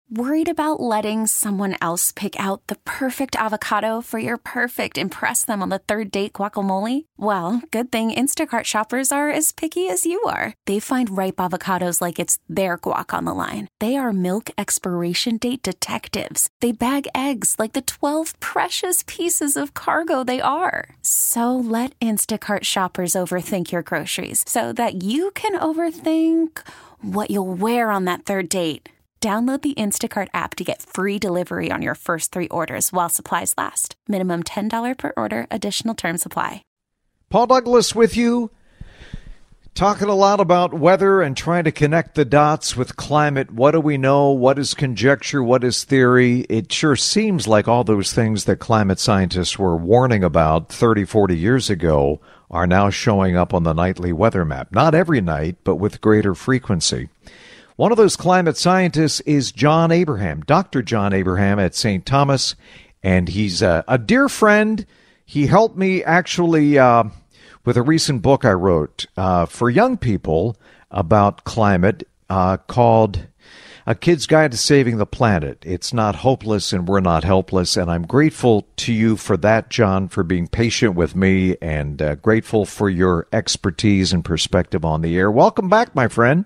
Worried about letting someone else pick out the perfect avocado for your perfect impress them on the third date guacamole? Well, good thing Instacart shoppers are as picky as you are. They find ripe avocados like it's their guac on the line. They are milk expiration date detectives. They bag eggs like the 12 precious pieces of cargo they are. So let Instacart shoppers overthink your groceries so that you can overthink what you'll wear on that third date. Download the Instacart app to get free delivery on your first 3 orders while supplies last. Minimum $10 per order. Additional terms apply. Paul Douglas with you, talking a lot about weather and trying to connect the dots with climate. What do we know? What is conjecture? What is theory? It sure seems like all those things that climate scientists were warning about 30, 40 years ago are now showing up on the nightly weather map. Not every night, but with greater frequency. One of those climate scientists is John Abraham, Dr. John Abraham at St. Thomas, and he's a dear friend. He helped me actually with a recent book I wrote for young people about climate called A Kid's Guide to Saving the Planet. It's not hopeless and we're not helpless, and I'm grateful to you for that, John, for being patient with me, and grateful for your expertise and perspective on the air. Welcome back, my friend.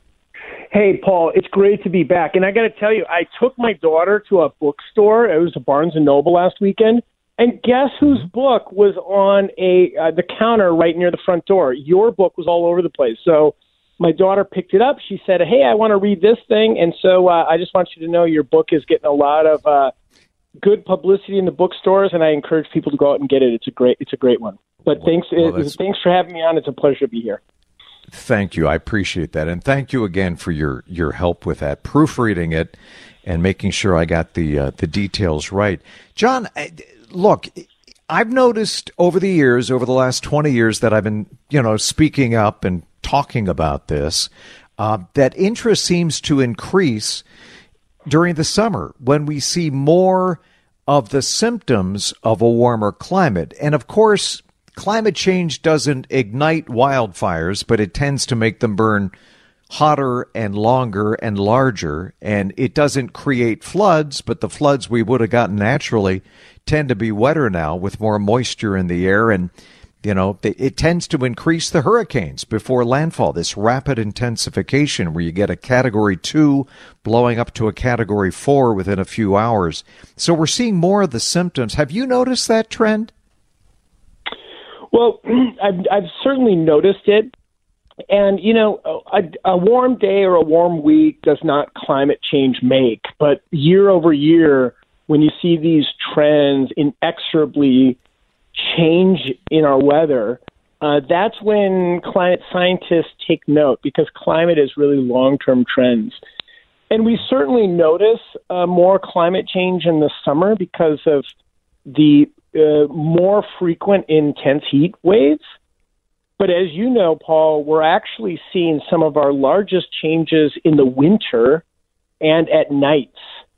Hey, Paul, it's great to be back. And I got to tell you, I took my daughter to a bookstore. It was a Barnes & Noble last weekend. And guess whose book was on the counter right near the front door? Your book was all over the place. So my daughter picked it up. She said, hey, I want to read this thing. And so I just want you to know your book is getting a lot of good publicity in the bookstores, and I encourage people to go out and get it. It's a great one. But thanks for having me on. It's a pleasure to be here. Thank you. I appreciate that. And thank you again for your help with that, proofreading it and making sure I got the details right. John, look, I've noticed over the years, over the last 20 years that I've been, speaking up and talking about this, that interest seems to increase during the summer when we see more of the symptoms of a warmer climate. And of course, climate change doesn't ignite wildfires, but it tends to make them burn hotter and longer and larger. And it doesn't create floods, but the floods we would have gotten naturally tend to be wetter now with more moisture in the air. And, it tends to increase the hurricanes before landfall, this rapid intensification where you get a Category 2 blowing up to a Category 4 within a few hours. So we're seeing more of the symptoms. Have you noticed that trend? Well, I've certainly noticed it. And, a warm day or a warm week does not climate change make. But year over year, when you see these trends inexorably change in our weather, that's when climate scientists take note, because climate is really long-term trends. And we certainly notice more climate change in the summer because of the more frequent intense heat waves. But as you know, Paul, we're actually seeing some of our largest changes in the winter and at nights.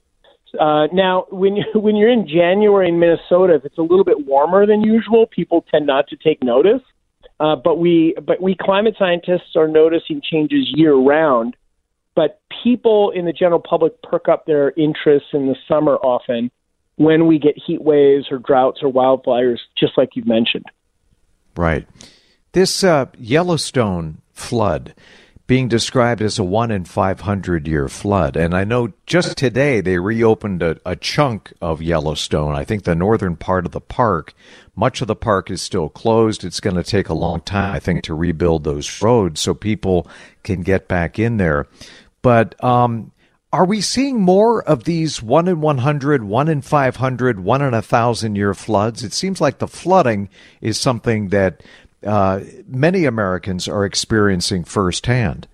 Now, when you're in January in Minnesota, if it's a little bit warmer than usual, people tend not to take notice. But we climate scientists are noticing changes year-round. But people in the general public perk up their interests in the summer often when we get heat waves or droughts or wildfires, just like you've mentioned. Right. This Yellowstone flood being described as a 1 in 500 year flood. And I know just today they reopened a chunk of Yellowstone. I think the northern part of the park. Much of the park is still closed. It's going to take a long time, I think, to rebuild those roads so people can get back in there. But are we seeing more of these 1 in 100, 1 in 500, 1 in 1,000 year floods? It seems like the flooding is something that many Americans are experiencing firsthand.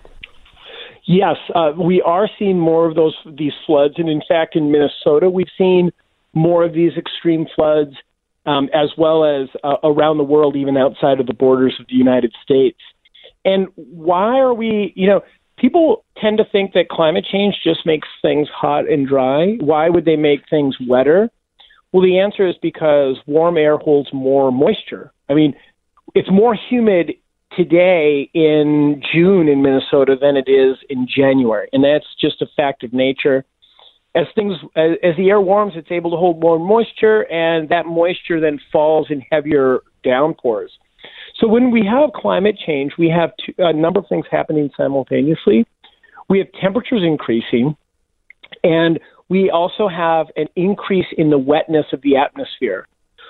Yes, we are seeing more of these floods. And in fact, in Minnesota, we've seen more of these extreme floods, as well as around the world, even outside of the borders of the United States. And why are we, people tend to think that climate change just makes things hot and dry. Why would they make things wetter? Well, the answer is because warm air holds more moisture. I mean, it's more humid today in June in Minnesota than it is in January, and that's just a fact of nature. as the air warms, it's able to hold more moisture, and that moisture then falls in heavier downpours. So when we have climate change, we have a number of things happening simultaneously. We have temperatures increasing, and we also have an increase in the wetness of the atmosphere.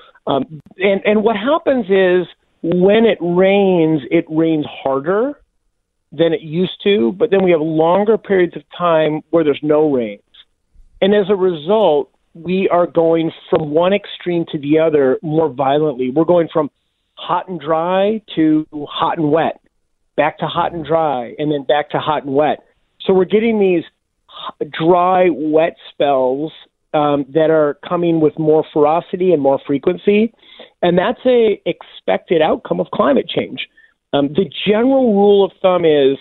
And what happens is when it rains harder than it used to, but then we have longer periods of time where there's no rains. And as a result, we are going from one extreme to the other more violently. We're going from hot and dry to hot and wet, back to hot and dry, and then back to hot and wet. So we're getting these dry, wet spells that are coming with more ferocity and more frequency, and that's a expected outcome of climate change. The general rule of thumb is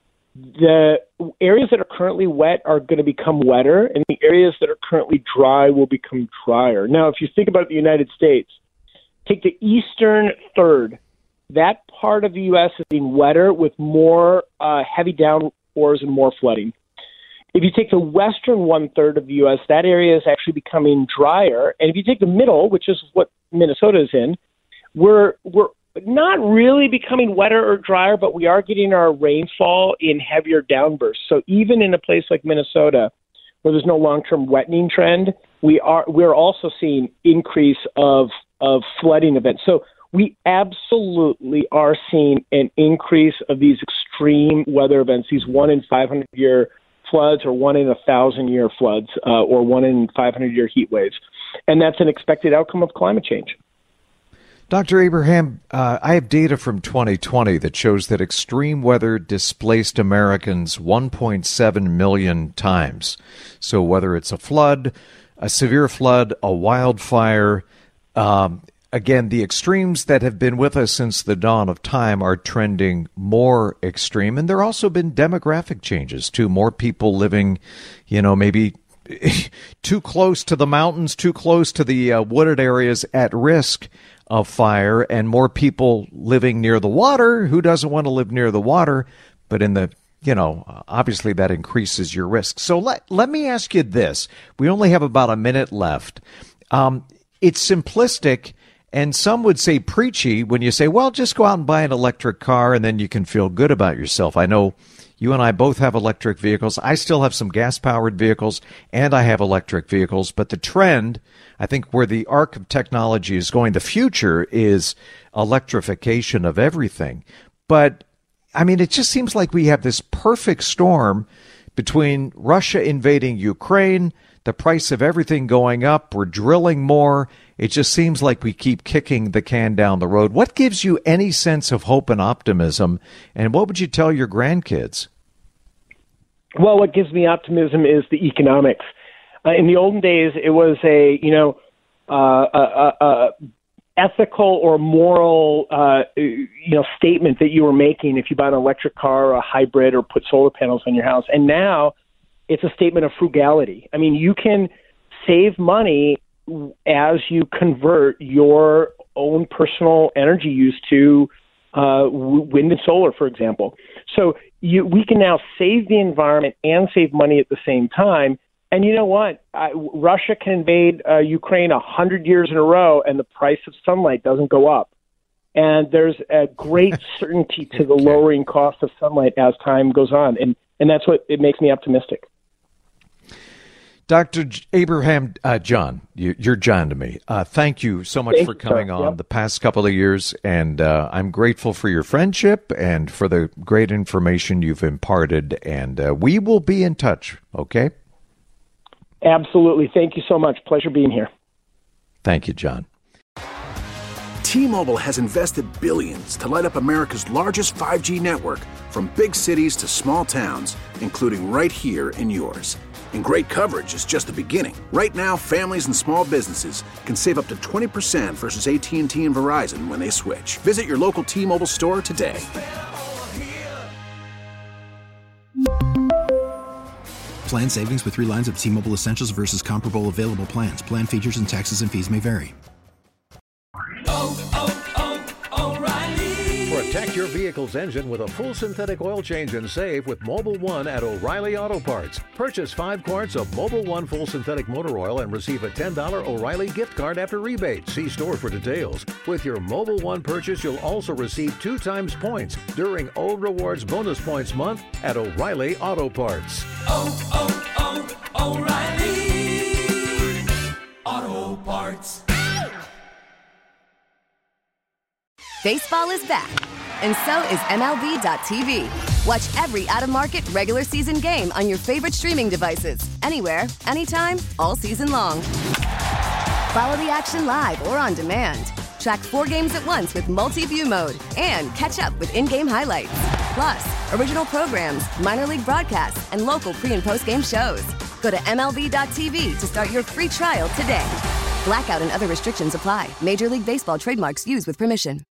the areas that are currently wet are going to become wetter, and the areas that are currently dry will become drier. Now, if you think about the United States, take the eastern third. That part of the U.S. is being wetter with more heavy downpours and more flooding. If you take the western one-third of the U.S., that area is actually becoming drier. And if you take the middle, which is what Minnesota is in, we're not really becoming wetter or drier, but we are getting our rainfall in heavier downbursts. So even in a place like Minnesota, where there's no long-term wetting trend, we're also seeing increase of flooding events. So we absolutely are seeing an increase of these extreme weather events, these 1 in 500-year floods or 1 in 1,000-year floods or 1 in 500-year heat waves. And that's an expected outcome of climate change. Dr. Abraham, I have data from 2020 that shows that extreme weather displaced Americans 1.7 million times. So whether it's a flood, a severe flood, a wildfire, again, the extremes that have been with us since the dawn of time are trending more extreme. And there have also been demographic changes, too. More people living, maybe too close to the mountains, too close to the wooded areas at risk of fire, and more people living near the water. Who doesn't want to live near the water? But in the, obviously that increases your risk. So let me ask you this. We only have about a minute left. It's simplistic, and some would say preachy when you say, well, just go out and buy an electric car and then you can feel good about yourself. I know you and I both have electric vehicles. I still have some gas-powered vehicles, and I have electric vehicles. But the trend, I think where the arc of technology is going, the future is electrification of everything. But, it just seems like we have this perfect storm between Russia invading Ukraine, the price of everything going up, we're drilling more. It just seems like we keep kicking the can down the road. What gives you any sense of hope and optimism, and what would you tell your grandkids? Well, what gives me optimism is the economics. In the olden days, it was a ethical or moral statement that you were making if you bought an electric car or a hybrid or put solar panels on your house. And now it's a statement of frugality. You can save money as you convert your own personal energy use to wind and solar, for example. So we can now save the environment and save money at the same time. And you know what? Russia can invade Ukraine 100 years in a row, and the price of sunlight doesn't go up. And there's a great certainty to the lowering cost of sunlight as time goes on. And that's what it makes me optimistic. Dr. Abraham, John, you're John to me. Thank you so much for coming on the past couple of years, and I'm grateful for your friendship and for the great information you've imparted, and we will be in touch, okay? Absolutely. Thank you so much. Pleasure being here. Thank you, John. T-Mobile has invested billions to light up America's largest 5G network, from big cities to small towns, including right here in yours. And great coverage is just the beginning. Right now, families and small businesses can save up to 20% versus AT&T and Verizon when they switch. Visit your local T-Mobile store today. Plan savings with 3 lines of T-Mobile Essentials versus comparable available plans. Plan features and taxes and fees may vary. O'Reilly. Protect your vehicle's engine with a full synthetic oil change and save with Mobil 1 at O'Reilly Auto Parts. Purchase 5 quarts of Mobil 1 full synthetic motor oil and receive a $10 O'Reilly gift card after rebate. See store for details. With your Mobil 1 purchase, you'll also receive 2 times points during O Rewards Bonus Points Month at O'Reilly Auto Parts. O'Reilly Auto Parts. Baseball is back, and so is MLB.tv. Watch every out-of-market regular season game on your favorite streaming devices, anywhere, anytime, all season long. Follow the action live or on demand. Track 4 games at once with multi-view mode and catch up with in-game highlights. Plus, original programs, minor league broadcasts, and local pre- and post-game shows. Go to MLB.tv to start your free trial today. Blackout and other restrictions apply. Major League Baseball trademarks used with permission.